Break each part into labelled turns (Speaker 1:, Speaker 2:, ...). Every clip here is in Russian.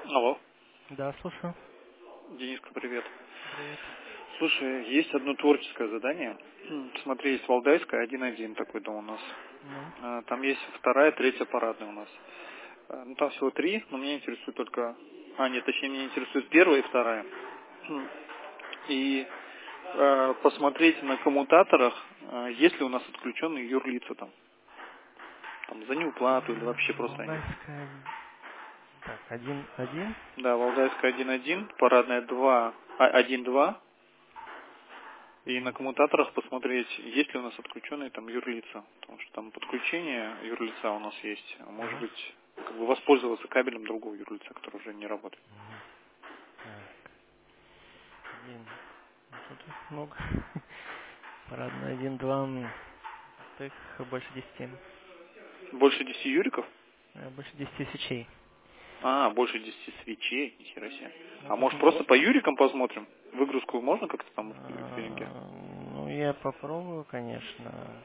Speaker 1: Алло,
Speaker 2: Да, слушаю.
Speaker 1: Дениска, привет.
Speaker 2: Привет.
Speaker 1: Слушай, есть одно творческое задание. Смотри, есть Валдайская 1.1 такой дом у нас.
Speaker 2: Ну,
Speaker 1: Там есть вторая, третья парадная у нас. Ну, там всего три, но меня интересует только... нет, точнее, меня интересует первая и вторая. И посмотреть на коммутаторах, есть ли у нас отключенные юрлица там. Там за неуплату или вообще просто они.
Speaker 2: Валдайская. Так, один.
Speaker 1: Да, Валдайская 1.1, парадная 2, 1.2. И на коммутаторах посмотреть, есть ли у нас отключенные там юрлица. Потому что там подключение юрлица у нас есть. А может
Speaker 2: Ага.
Speaker 1: быть, как бы воспользоваться кабелем другого юрлица, который уже не работает.
Speaker 2: Так, один. Ну, тут их много. Парадный один, два. Тут их больше 10.
Speaker 1: Больше 10 юриков?
Speaker 2: Больше 10 свечей.
Speaker 1: Больше 10 свечей, нихера себе.
Speaker 2: Ну,
Speaker 1: А
Speaker 2: тут...
Speaker 1: может просто по юрикам посмотрим? Выгрузку можно как-то там в клинике?
Speaker 2: Ну, я попробую, конечно.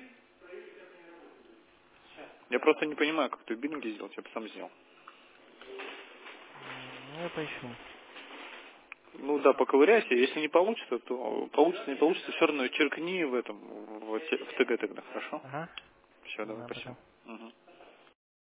Speaker 1: Я просто не понимаю, как это в биллинге сделать, я бы сам сделал.
Speaker 2: Ну, я поищу.
Speaker 1: Ну да, поковыряйся, если не получится, то получится, не получится, все равно черкни в этом, в ТГ тогда, хорошо?
Speaker 2: Ага.
Speaker 1: Все, давай,
Speaker 2: Ладно, пока.
Speaker 1: спасибо. Мгм.